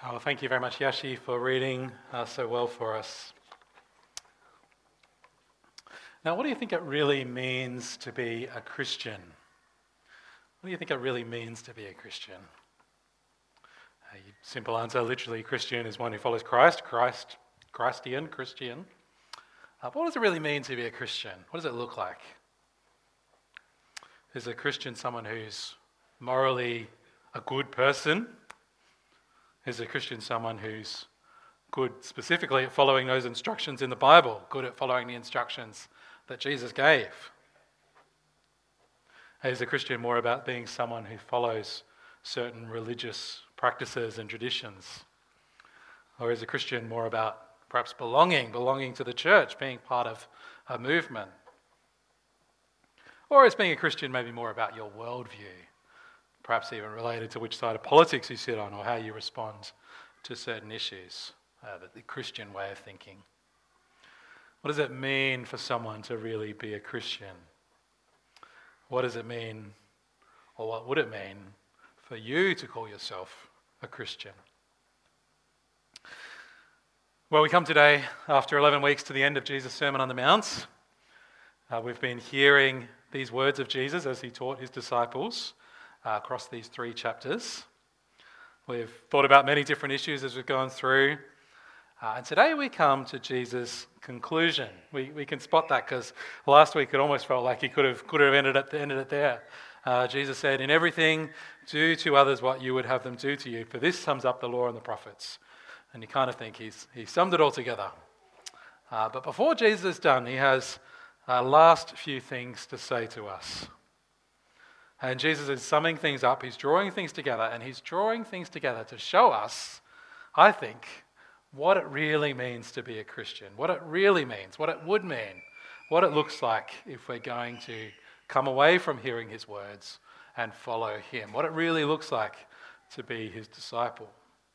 Oh, thank you very much, Yashi, for reading so well for us. Now, what do you think it really means to be a Christian? What do you think it really means to be a Christian? Simple answer, literally, Christian is one who follows Christ. Christian. But what does it really mean to be a Christian? What does it look like? Is a Christian someone who's morally a good person? Is a Christian someone who's good specifically at following those instructions in the Bible, good at following the instructions that Jesus gave? Is a Christian more about being someone who follows certain religious practices and traditions? Or is a Christian more about perhaps belonging to the church, being part of a movement? Or is being a Christian maybe more about your worldview, perhaps even related to which side of politics you sit on or how you respond to certain issues, the Christian way of thinking? What does it mean for someone to really be a Christian? What does it mean, or what would it mean for you to call yourself a Christian? Well, we come today after 11 weeks to the end of Jesus' Sermon on the Mount. We've been hearing these words of Jesus as he taught his disciples across these 3 chapters. We've thought about many different issues as we've gone through. And today we come to Jesus' conclusion. We can spot that because last week it almost felt like he could have ended it there. Jesus said, "In everything, do to others what you would have them do to you, for this sums up the law and the prophets." And you kind of think he's summed it all together. But before Jesus is done, he has last few things to say to us. And Jesus is summing things up, he's drawing things together, and he's drawing things together to show us, I think, what it really means to be a Christian, what it really means, what it would mean, what it looks like if we're going to come away from hearing his words and follow him, what it really looks like to be his disciple.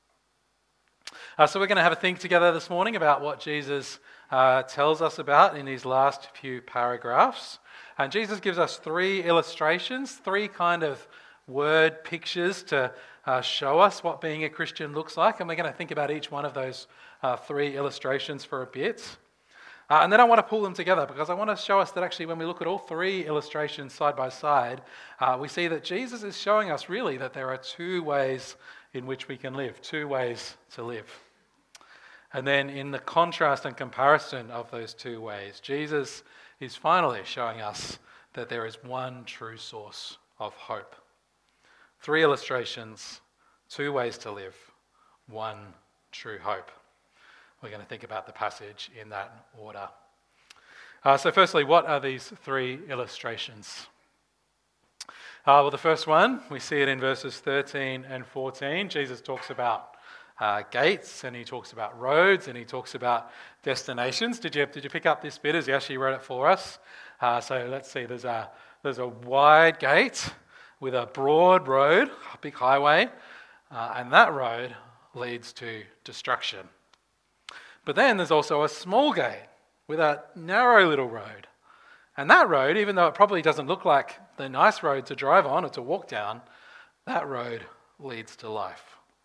So we're going to have a think together this morning about what Jesus tells us about in these last few paragraphs. And Jesus gives us 3 illustrations, 3 kind of word pictures to show us what being a Christian looks like. And we're going to think about each one of those 3 illustrations for a bit. And then I want to pull them together because I want to show us that actually when we look at all 3 illustrations side by side, we see that Jesus is showing us really that there are 2 ways in which we can live, 2 ways to live. And then in the contrast and comparison of those 2 ways, Jesus is finally showing us that there is one true source of hope. 3 illustrations, 2 ways to live, one true hope. We're going to think about the passage in that order. So firstly, what are these 3 illustrations? Well, the first one, we see it in verses 13 and 14. Jesus talks about gates, and he talks about roads, and he talks about destinations. Did you pick up this bit as Yashi wrote it for us? So let's see, there's a wide gate with a broad road, a big highway, and that road leads to destruction. But then there's also a small gate with a narrow little road. And that road, even though it probably doesn't look like the nice road to drive on or to walk down, that road leads to life.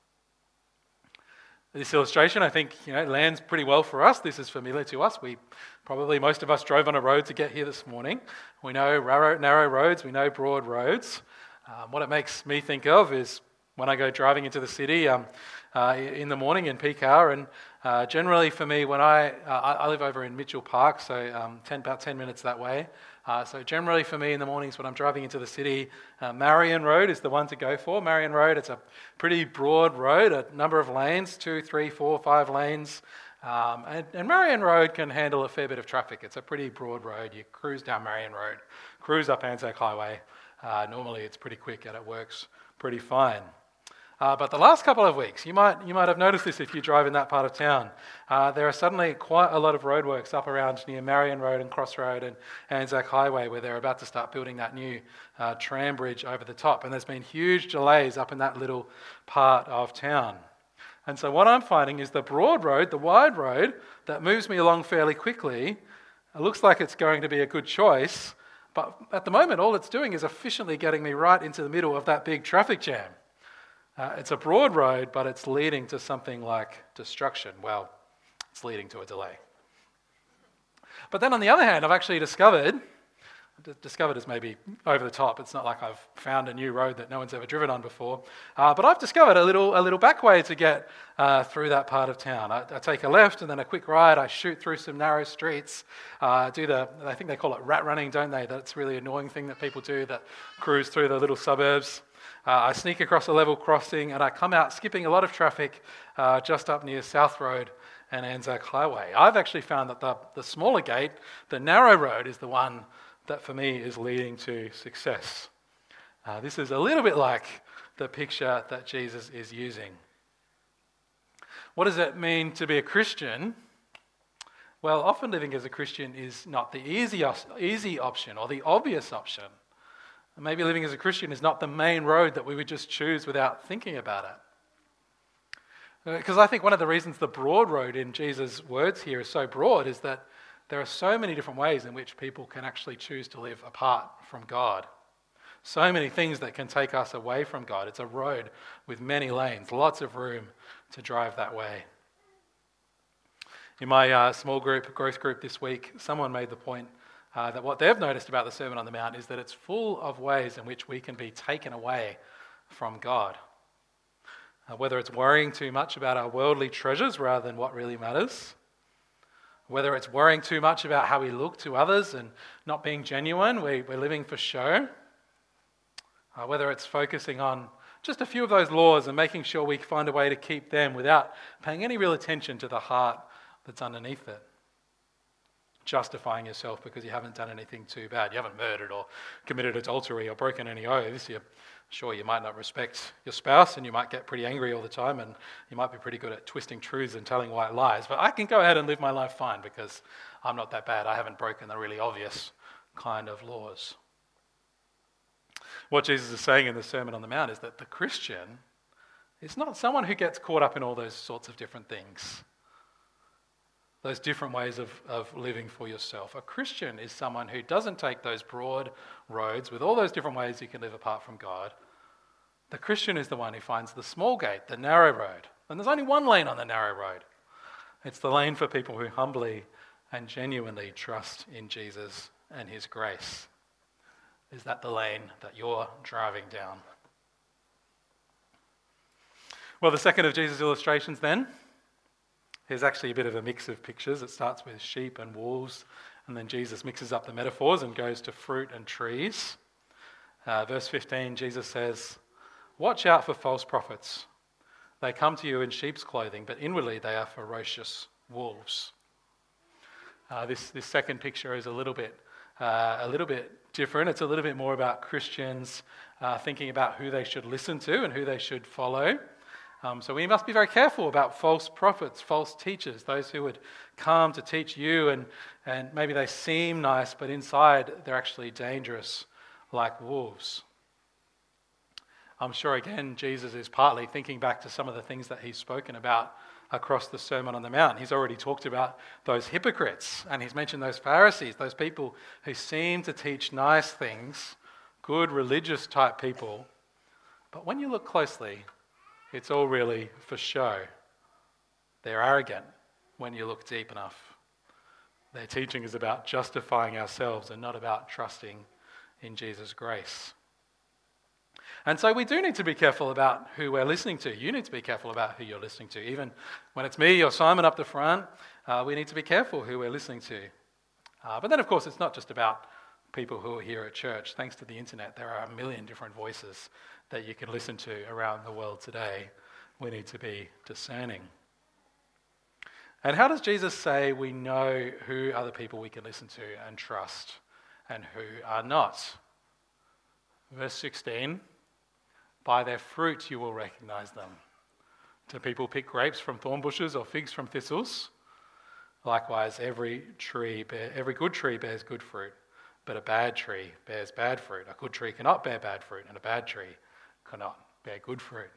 This illustration, I think, lands pretty well for us. This is familiar to us. Most of us drove on a road to get here this morning. We know narrow roads, we know broad roads. What it makes me think of is when I go driving into the city in the morning in peak hour, and generally for me, when I live over in Mitchell Park, so about 10 minutes that way. So generally for me in the mornings when I'm driving into the city, Marion Road is the one to go for. Marion Road, it's a pretty broad road, a number of lanes, 2, 3, 4, 5 lanes. And Marion Road can handle a fair bit of traffic. It's a pretty broad road. You cruise down Marion Road, cruise up Anzac Highway. Normally it's pretty quick and it works pretty fine. But the last couple of weeks, you might have noticed this if you drive in that part of town. There are suddenly quite a lot of roadworks up around near Marion Road and Cross Road and Anzac Highway where they're about to start building that new tram bridge over the top. And there's been huge delays up in that little part of town. And so what I'm finding is the broad road, the wide road that moves me along fairly quickly, it looks like it's going to be a good choice. But at the moment, all it's doing is efficiently getting me right into the middle of that big traffic jam. It's a broad road, but it's leading to something like destruction. Well, it's leading to a delay. But then on the other hand, I've actually discovered is maybe over the top. It's not like I've found a new road that no one's ever driven on before. But I've discovered a little back way to get through that part of town. I take a left and then a quick right. I shoot through some narrow streets. I think they call it rat running, don't they? That's a really annoying thing that people do that cruise through the little suburbs. I sneak across a level crossing and I come out skipping a lot of traffic just up near South Road and Anzac Highway. I've actually found that the smaller gate, the narrow road, is the one that for me is leading to success. This is a little bit like the picture that Jesus is using. What does it mean to be a Christian? Well, often living as a Christian is not the easy option or the obvious option. Maybe living as a Christian is not the main road that we would just choose without thinking about it. Because I think one of the reasons the broad road in Jesus' words here is so broad is that there are so many different ways in which people can actually choose to live apart from God. So many things that can take us away from God. It's a road with many lanes, lots of room to drive that way. In my small group, growth group this week, someone made the point that what they've noticed about the Sermon on the Mount is that it's full of ways in which we can be taken away from God. Whether it's worrying too much about our worldly treasures rather than what really matters, whether it's worrying too much about how we look to others and not being genuine, we're living for show, whether it's focusing on just a few of those laws and making sure we find a way to keep them without paying any real attention to the heart that's underneath it. Justifying yourself because you haven't done anything too bad. You haven't murdered or committed adultery or broken any oaths. You're sure you might not respect your spouse and you might get pretty angry all the time and you might be pretty good at twisting truths and telling white lies. But I can go ahead and live my life fine because I'm not that bad. I haven't broken the really obvious kind of laws. What Jesus is saying in the Sermon on the Mount is that the Christian is not someone who gets caught up in all those sorts of different things. Those different ways of living for yourself. A Christian is someone who doesn't take those broad roads with all those different ways you can live apart from God. The Christian is the one who finds the small gate, the narrow road. And there's only one lane on the narrow road. It's the lane for people who humbly and genuinely trust in Jesus and his grace. Is that the lane that you're driving down? Well, the second of Jesus' illustrations then, here's actually a bit of a mix of pictures. It starts with sheep and wolves, and then Jesus mixes up the metaphors and goes to fruit and trees. Verse 15, Jesus says, "Watch out for false prophets. They come to you in sheep's clothing, but inwardly they are ferocious wolves." This second picture is a little bit different. It's a little bit more about Christians thinking about who they should listen to and who they should follow. So we must be very careful about false prophets, false teachers, those who would come to teach you and maybe they seem nice, but inside they're actually dangerous like wolves. I'm sure, again, Jesus is partly thinking back to some of the things that he's spoken about across the Sermon on the Mount. He's already talked about those hypocrites, and he's mentioned those Pharisees, those people who seem to teach nice things, good religious type people, but when you look closely, it's all really for show. They're arrogant when you look deep enough. Their teaching is about justifying ourselves and not about trusting in Jesus' grace. And so we do need to be careful about who we're listening to. You need to be careful about who you're listening to. Even when it's me or Simon up the front, we need to be careful who we're listening to. But then, of course, it's not just about people who are here at church. Thanks to the internet, there are a million different voices that you can listen to around the world today. We need to be discerning. And how does Jesus say we know who are the people we can listen to and trust and who are not? Verse 16, "By their fruit you will recognize them. Do people pick grapes from thorn bushes or figs from thistles? Likewise, every good tree bears good fruit, but a bad tree bears bad fruit. A good tree cannot bear bad fruit, and a bad tree cannot bear good fruit."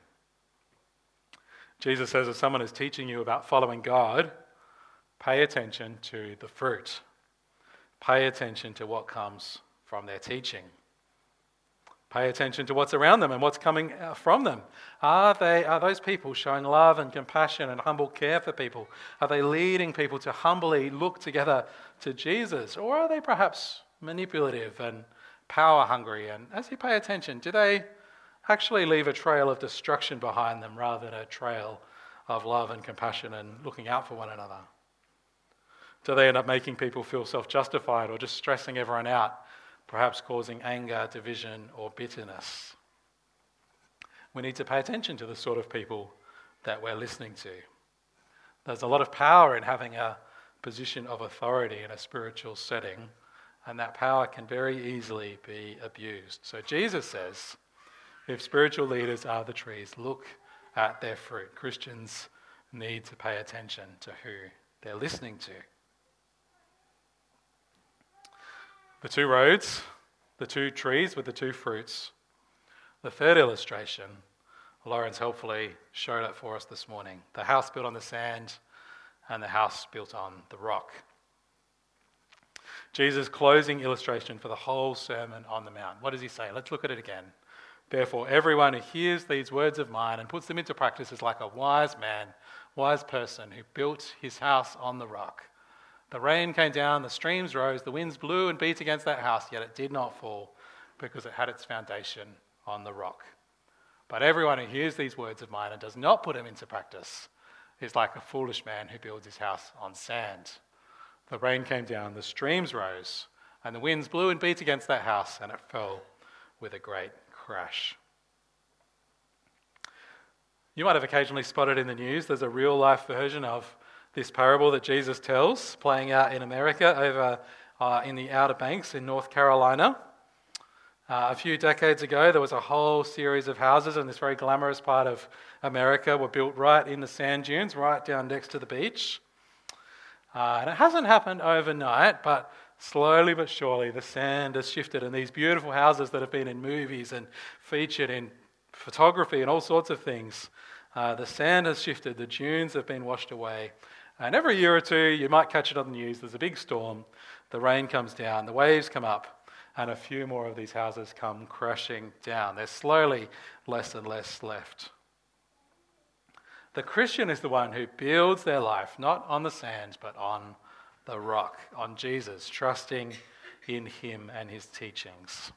Jesus says if someone is teaching you about following God, pay attention to the fruit. Pay attention to what comes from their teaching. Pay attention to what's around them and what's coming from them. Are those people showing love and compassion and humble care for people? Are they leading people to humbly look together to Jesus? Or are they perhaps manipulative and power hungry? And as you pay attention, do they actually leave a trail of destruction behind them rather than a trail of love and compassion and looking out for one another? Do they end up making people feel self-justified or just stressing everyone out, perhaps causing anger, division, or bitterness? We need to pay attention to the sort of people that we're listening to. There's a lot of power in having a position of authority in a spiritual setting, and that power can very easily be abused. So Jesus says, if spiritual leaders are the trees, look at their fruit. Christians need to pay attention to who they're listening to. The two roads, the two trees with the two fruits. The third illustration, Lawrence helpfully showed it for us this morning. The house built on the sand and the house built on the rock. Jesus' closing illustration for the whole Sermon on the Mount. What does he say? Let's look at it again. Therefore, everyone who hears these words of mine and puts them into practice is like a wise man, wise person who built his house on the rock. The rain came down, the streams rose, the winds blew and beat against that house, yet it did not fall because it had its foundation on the rock. But everyone who hears these words of mine and does not put them into practice is like a foolish man who builds his house on sand. The rain came down, the streams rose, and the winds blew and beat against that house, and it fell with a great crash. You might have occasionally spotted in the news, there's a real-life version of this parable that Jesus tells, playing out in America over in the Outer Banks in North Carolina. A few decades ago, there was a whole series of houses in this very glamorous part of America were built right in the sand dunes, right down next to the beach. And it hasn't happened overnight, but slowly but surely the sand has shifted, and these beautiful houses that have been in movies and featured in photography and all sorts of things, the sand has shifted, the dunes have been washed away. And every year or two, you might catch it on the news, there's a big storm, the rain comes down, the waves come up, and a few more of these houses come crashing down. There's slowly less and less left. The Christian is the one who builds their life, not on the sand, but on the rock, on Jesus, trusting in him and his teachings.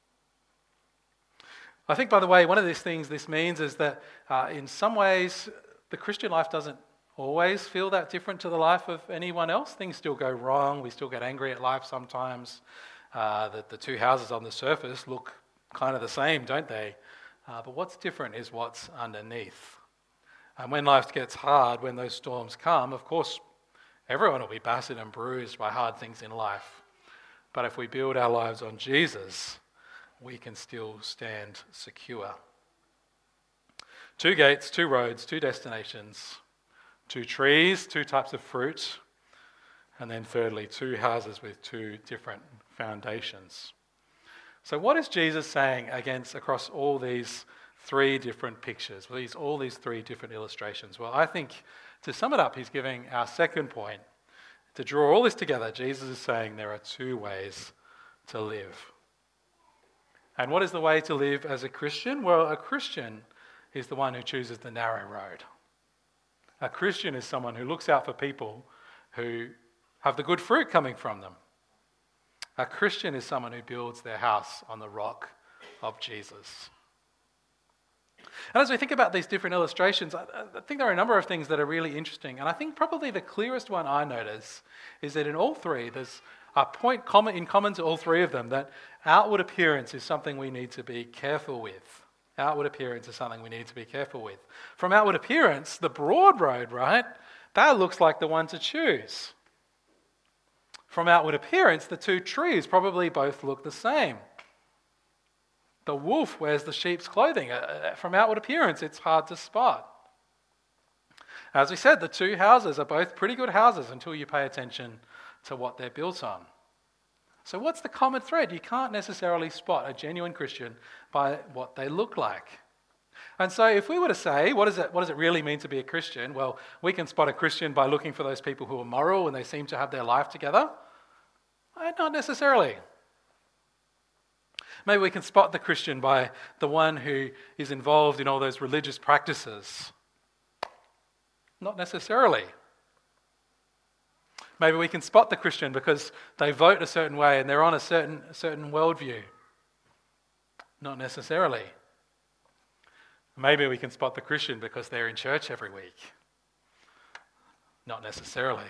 I think, by the way, one of these things this means is that in some ways, the Christian life doesn't always feel that different to the life of anyone else. Things still go wrong. We still get angry at life sometimes. The two houses on the surface look kind of the same, don't they? But what's different is what's underneath. And when life gets hard, when those storms come, of course, everyone will be battered and bruised by hard things in life. But if we build our lives on Jesus, we can still stand secure. Two gates, two roads, two destinations, two trees, two types of fruit, and then thirdly, two houses with two different foundations. So what is Jesus saying across all these three different pictures, all these three different illustrations? Well, I think to sum it up, he's giving our second point. To draw all this together, Jesus is saying there are two ways to live. And what is the way to live as a Christian? Well, a Christian is the one who chooses the narrow road. A Christian is someone who looks out for people who have the good fruit coming from them. A Christian is someone who builds their house on the rock of Jesus. And as we think about these different illustrations, I think there are a number of things that are really interesting. And I think probably the clearest one I notice is that in all three, there's a point in common to all three of them, that outward appearance is something we need to be careful with. Outward appearance is something we need to be careful with. From outward appearance, the broad road, right, that looks like the one to choose. From outward appearance, the two trees probably both look the same. The wolf wears the sheep's clothing. From outward appearance, it's hard to spot. As we said, the two houses are both pretty good houses until you pay attention to what they're built on. So what's the common thread? You can't necessarily spot a genuine Christian by what they look like. And so if we were to say, what does it really mean to be a Christian? Well, we can spot a Christian by looking for those people who are moral and they seem to have their life together. Not necessarily. Maybe we can spot the Christian by the one who is involved in all those religious practices. Not necessarily. Maybe we can spot the Christian because they vote a certain way and they're on a certain worldview. Not necessarily. Maybe we can spot the Christian because they're in church every week. Not necessarily.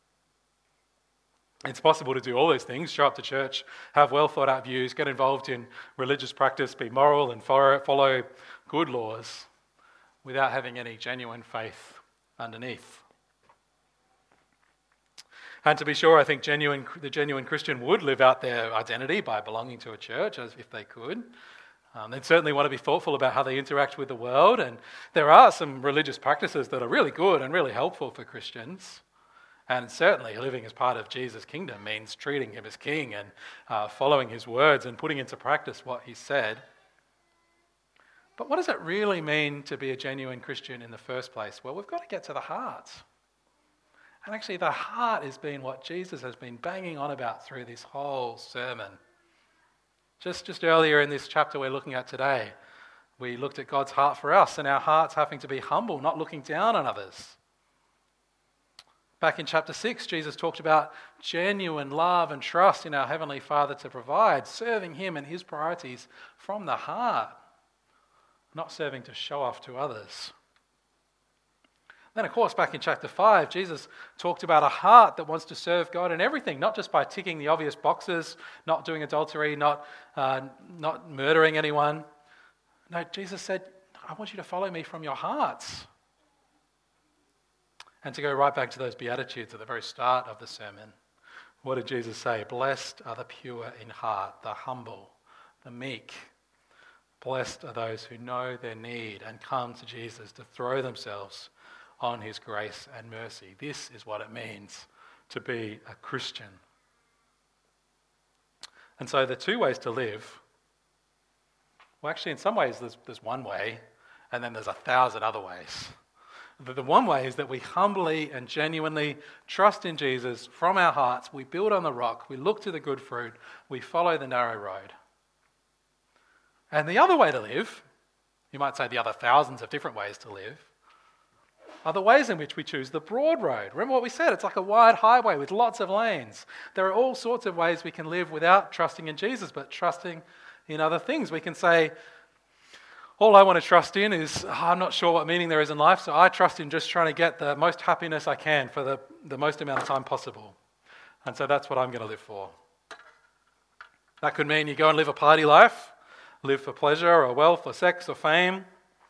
It's possible to do all these things, show up to church, have well thought out views, get involved in religious practice, be moral and follow good laws without having any genuine faith underneath. And to be sure, I think the genuine Christian would live out their identity by belonging to a church, as if they could. They'd certainly want to be thoughtful about how they interact with the world, and there are some religious practices that are really good and really helpful for Christians. And certainly living as part of Jesus' kingdom means treating him as king and following his words and putting into practice what he said. But what does it really mean to be a genuine Christian in the first place? Well, we've got to get to the heart. And actually the heart has been what Jesus has been banging on about through this whole sermon. Just earlier in this chapter we're looking at today, we looked at God's heart for us and our hearts having to be humble, not looking down on others. Back in chapter 6, Jesus talked about genuine love and trust in our Heavenly Father to provide, serving him and his priorities from the heart, not serving to show off to others. Then, of course, back in chapter 5, Jesus talked about a heart that wants to serve God in everything, not just by ticking the obvious boxes, not doing adultery, not murdering anyone. No, Jesus said, I want you to follow me from your hearts. And to go right back to those Beatitudes at the very start of the sermon, what did Jesus say? Blessed are the pure in heart, the humble, the meek. Blessed are those who know their need and come to Jesus to throw themselves on his grace and mercy. This is what it means to be a Christian. And so the two ways to live, well, actually in some ways there's one way, and then there's 1,000 other ways. The one way is that we humbly and genuinely trust in Jesus from our hearts. We build on the rock. We look to the good fruit. We follow the narrow road. And the other way to live, you might say the other thousands of different ways to live, are the ways in which we choose the broad road. Remember what we said, it's like a wide highway with lots of lanes. There are all sorts of ways we can live without trusting in Jesus, but trusting in other things. We can say, all I want to trust in is, I'm not sure what meaning there is in life, so I trust in just trying to get the most happiness I can for the most amount of time possible. And so that's what I'm going to live for. That could mean you go and live a party life, live for pleasure or wealth or sex or fame.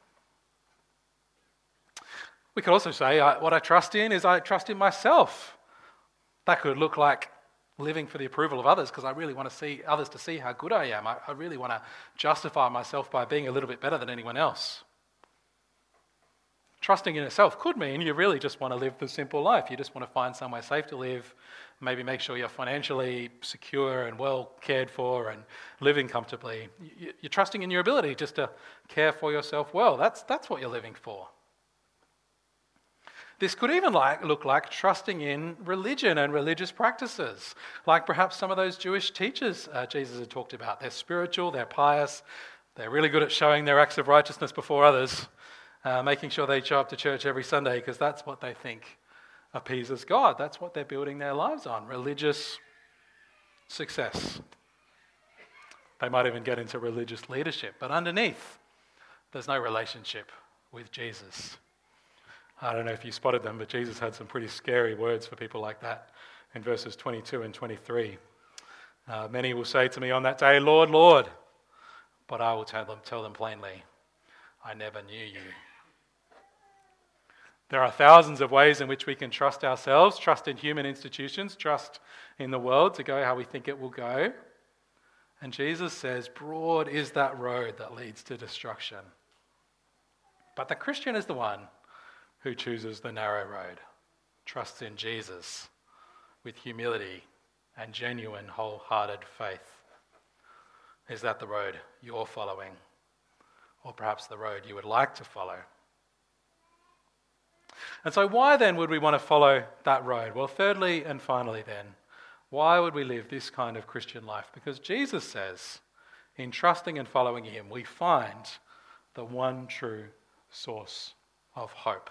We could also say what I trust in is I trust in myself. That could look like living for the approval of others because I really want to see others to see how good I am. I really want to justify myself by being a little bit better than anyone else. Trusting in yourself could mean you really just want to live the simple life. You just want to find somewhere safe to live, maybe make sure you're financially secure and well cared for and living comfortably. You're trusting in your ability just to care for yourself well. That's what you're living for. This could even look like trusting in religion and religious practices, like perhaps some of those Jewish teachers Jesus had talked about. They're spiritual, they're pious, they're really good at showing their acts of righteousness before others, making sure they show up to church every Sunday because that's what they think appeases God. That's what they're building their lives on, religious success. They might even get into religious leadership, but underneath, there's no relationship with Jesus. I don't know if you spotted them, but Jesus had some pretty scary words for people like that in verses 22 and 23. Many will say to me on that day, Lord, Lord, but I will tell them plainly, I never knew you. There are thousands of ways in which we can trust ourselves, trust in human institutions, trust in the world to go how we think it will go. And Jesus says, broad is that road that leads to destruction. But the Christian is the one who chooses the narrow road, trusts in Jesus with humility and genuine wholehearted faith. Is that the road you're following? Or perhaps the road you would like to follow? And so why then would we want to follow that road? Well, thirdly and finally then, why would we live this kind of Christian life? Because Jesus says in trusting and following him, we find the one true source of hope.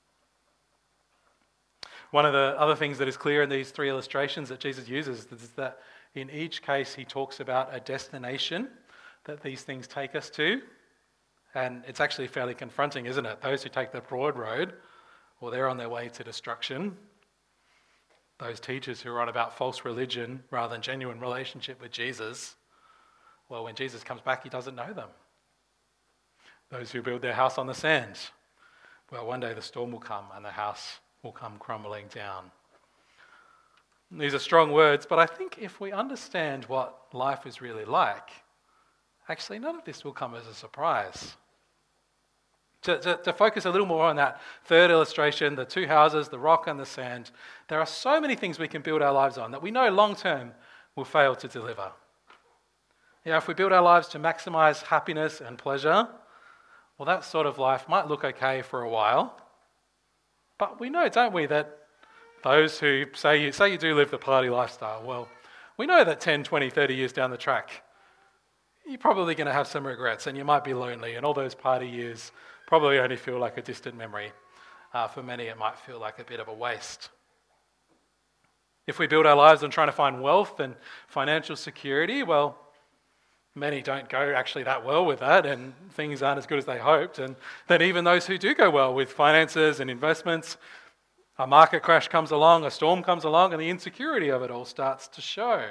One of the other things that is clear in these three illustrations that Jesus uses is that in each case he talks about a destination that these things take us to. And it's actually fairly confronting, isn't it? Those who take the broad road, well, they're on their way to destruction. Those teachers who are on about false religion rather than genuine relationship with Jesus, well, when Jesus comes back, he doesn't know them. Those who build their house on the sand, well, one day the storm will come and the house will come crumbling down. These are strong words, but I think if we understand what life is really like, actually none of this will come as a surprise. To focus a little more on that third illustration, the two houses, the rock and the sand, there are so many things we can build our lives on that we know long term will fail to deliver. If we build our lives to maximize happiness and pleasure, well, that sort of life might look okay for a while. But we know, don't we, that those who say you do live the party lifestyle, well, we know that 10, 20, 30 years down the track, you're probably going to have some regrets and you might be lonely, and all those party years probably only feel like a distant memory. For many, it might feel like a bit of a waste. If we build our lives on trying to find wealth and financial security, well, many don't go actually that well with that, and things aren't as good as they hoped. And then even those who do go well with finances and investments, a market crash comes along, a storm comes along, and the insecurity of it all starts to show.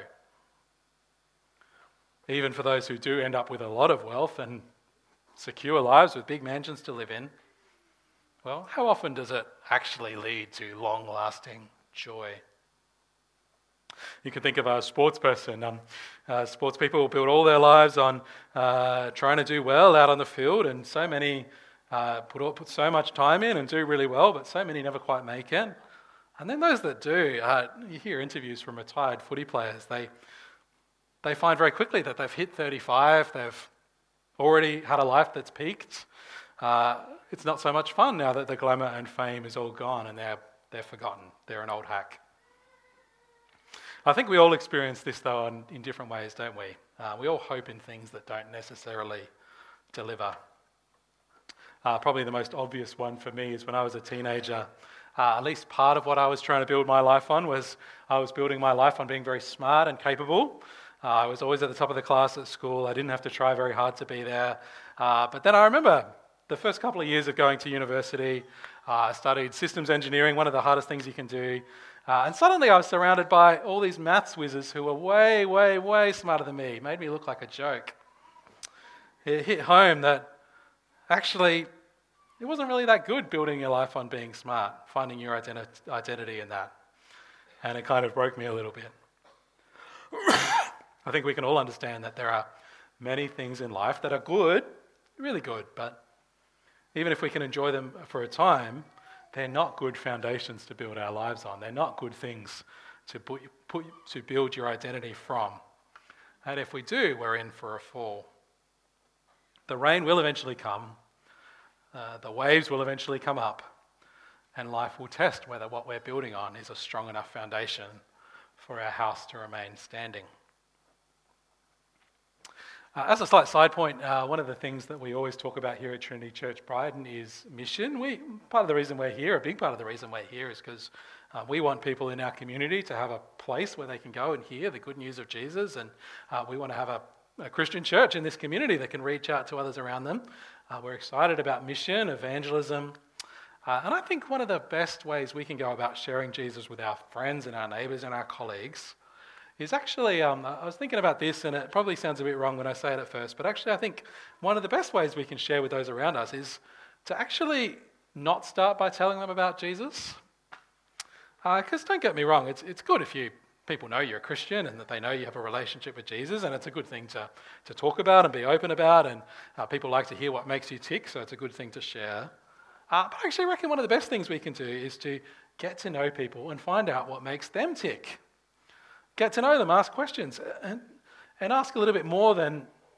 Even for those who do end up with a lot of wealth and secure lives with big mansions to live in, well, how often does it actually lead to long-lasting joy? You can think of a sports person. Sports people build all their lives on trying to do well out on the field, and so many put so much time in and do really well, but so many never quite make it. And then those that do, you hear interviews from retired footy players, they find very quickly that they've hit 35, they've already had a life that's peaked. It's not so much fun now that the glamour and fame is all gone and they're forgotten. They're an old hack. I think we all experience this, though, in different ways, don't we? We all hope in things that don't necessarily deliver. Probably the most obvious one for me is when I was a teenager. At least part of what I was trying to build my life on was I was building my life on being very smart and capable. I was always at the top of the class at school. I didn't have to try very hard to be there. But then I remember the first couple of years of going to university, I studied systems engineering, one of the hardest things you can do. And suddenly I was surrounded by all these maths whizzes who were way, way, way smarter than me. It made me look like a joke. It hit home that actually it wasn't really that good building your life on being smart, finding your identity in that. And it kind of broke me a little bit. I think we can all understand that there are many things in life that are good, really good, but even if we can enjoy them for a time, they're not good foundations to build our lives on. They're not good things to build your identity from. And if we do, we're in for a fall. The rain will eventually come, the waves will eventually come up, and life will test whether what we're building on is a strong enough foundation for our house to remain standing. As a slight side point, one of the things that we always talk about here at Trinity Church Brighton is mission. Part of the reason we're here, a big part of the reason we're here, is because we want people in our community to have a place where they can go and hear the good news of Jesus, and we want to have a Christian church in this community that can reach out to others around them. We're excited about mission, evangelism, and I think one of the best ways we can go about sharing Jesus with our friends and our neighbours and our colleagues is actually, I was thinking about this, and it probably sounds a bit wrong when I say it at first, but actually I think one of the best ways we can share with those around us is to actually not start by telling them about Jesus. Because don't get me wrong, it's good if people know you're a Christian and that they know you have a relationship with Jesus, and it's a good thing to talk about and be open about, and people like to hear what makes you tick, so it's a good thing to share. But I actually reckon one of the best things we can do is to get to know people and find out what makes them tick. Get to know them, ask questions, and ask a little bit more than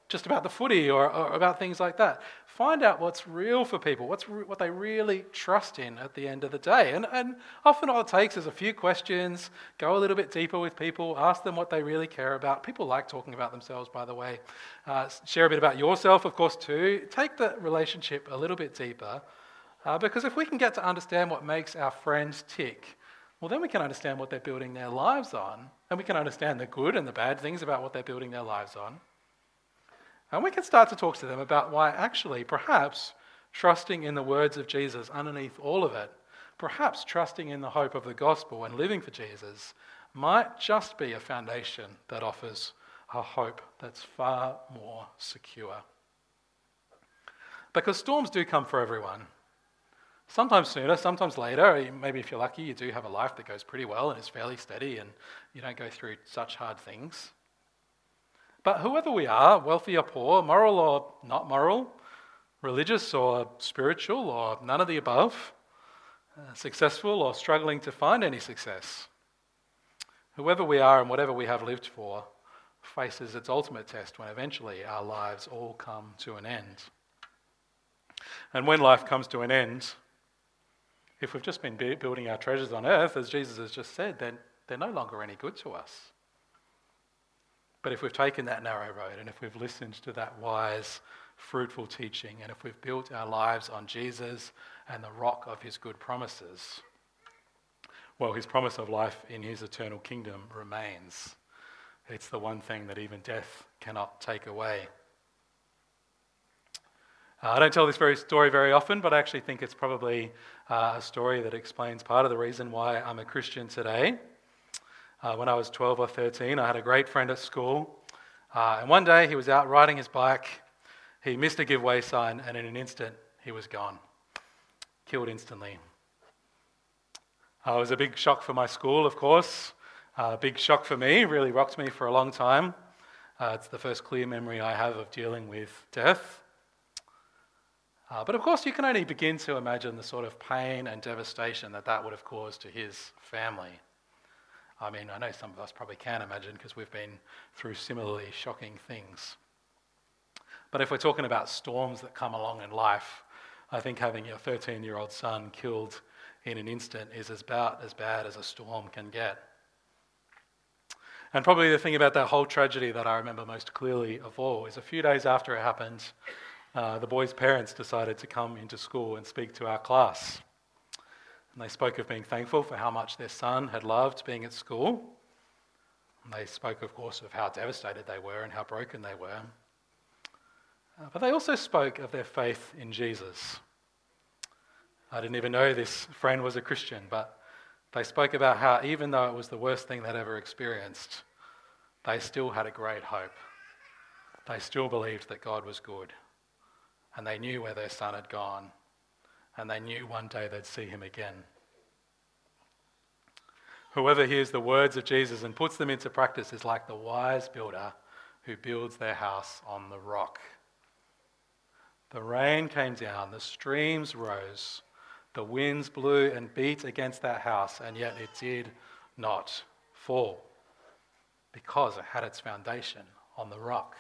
just about the footy or about things like that. Find out what's real for people, what they really trust in at the end of the day. And often all it takes is a few questions, go a little bit deeper with people, ask them what they really care about. People like talking about themselves, by the way. Share a bit about yourself, of course, too. Take the relationship a little bit deeper, because if we can get to understand what makes our friends tick, well, then we can understand what they're building their lives on, and we can understand the good and the bad things about what they're building their lives on. And we can start to talk to them about why actually, perhaps, trusting in the words of Jesus underneath all of it, perhaps trusting in the hope of the gospel and living for Jesus might just be a foundation that offers a hope that's far more secure. Because storms do come for everyone. Sometimes sooner, sometimes later. Maybe if you're lucky, you do have a life that goes pretty well and is fairly steady and you don't go through such hard things. But whoever we are, wealthy or poor, moral or not moral, religious or spiritual or none of the above, successful or struggling to find any success, whoever we are and whatever we have lived for faces its ultimate test when eventually our lives all come to an end. And when life comes to an end, if we've just been building our treasures on earth, as Jesus has just said, then they're no longer any good to us. But if we've taken that narrow road and if we've listened to that wise, fruitful teaching, and if we've built our lives on Jesus and the rock of his good promises, well, his promise of life in his eternal kingdom remains. It's the one thing that even death cannot take away. I don't tell this story very often, but I actually think it's probably a story that explains part of the reason why I'm a Christian today. When I was 12 or 13, I had a great friend at school, and one day he was out riding his bike, he missed a give way sign, and in an instant he was gone, killed instantly. It was a big shock for my school, of course, a big shock for me, really rocked me for a long time. It's the first clear memory I have of dealing with death. But of course you can only begin to imagine the sort of pain and devastation that would have caused to his family. I mean, I know some of us probably can imagine because we've been through similarly shocking things. But if we're talking about storms that come along in life, I think having your 13-year-old son killed in an instant is about as bad as a storm can get. And probably the thing about that whole tragedy that I remember most clearly of all is a few days after it happened, the boy's parents decided to come into school and speak to our class. And they spoke of being thankful for how much their son had loved being at school. And they spoke, of course, of how devastated they were and how broken they were. But they also spoke of their faith in Jesus. I didn't even know this friend was a Christian, but they spoke about how even though it was the worst thing they'd ever experienced, they still had a great hope. They still believed that God was good. And they knew where their son had gone. And they knew one day they'd see him again. Whoever hears the words of Jesus and puts them into practice is like the wise builder who builds their house on the rock. The rain came down, the streams rose, the winds blew and beat against that house, and yet it did not fall because it had its foundation on the rock.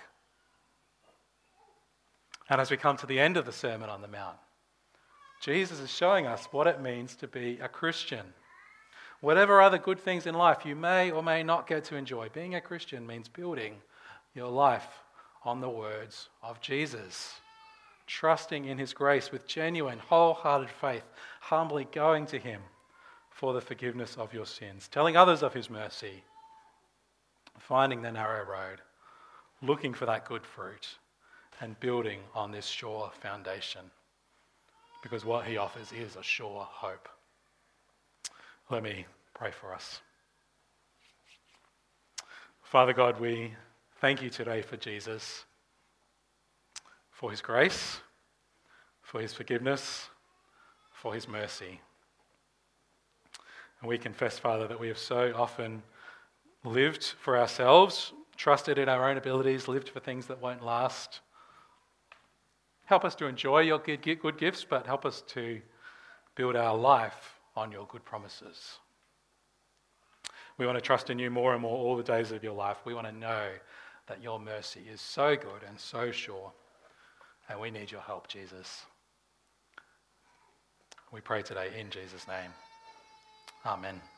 And as we come to the end of the Sermon on the Mount, Jesus is showing us what it means to be a Christian. Whatever other good things in life you may or may not get to enjoy, being a Christian means building your life on the words of Jesus, trusting in his grace with genuine, wholehearted faith, humbly going to him for the forgiveness of your sins, telling others of his mercy, finding the narrow road, looking for that good fruit, and building on this sure foundation. Because what he offers is a sure hope. Let me pray for us. Father God, we thank you today for Jesus, for his grace, for his forgiveness, for his mercy. And we confess, Father, that we have so often lived for ourselves, trusted in our own abilities, lived for things that won't last. Help us to enjoy your good gifts, but help us to build our life on your good promises. We want to trust in you more and more all the days of your life. We want to know that your mercy is so good and so sure, and we need your help, Jesus. We pray today in Jesus' name. Amen.